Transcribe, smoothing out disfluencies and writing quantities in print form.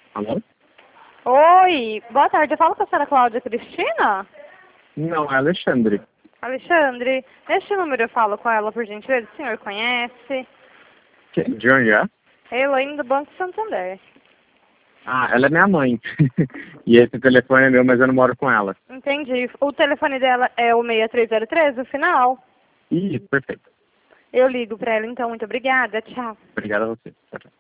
Alô? Oi, boa tarde. Eu falo com a senhora Cláudia Cristina? Não, é Alexandre. Alexandre, neste número eu falo com ela, por gentileza. O senhor conhece? De onde é? Elaine do Banco Santander. Ah, ela é minha mãe. E esse telefone é meu, mas eu não moro com ela. Entendi. O telefone dela é o 6303, o final? Isso, perfeito. Eu ligo para ela então. Muito obrigada. Tchau. Obrigado a você. Tchau, tchau.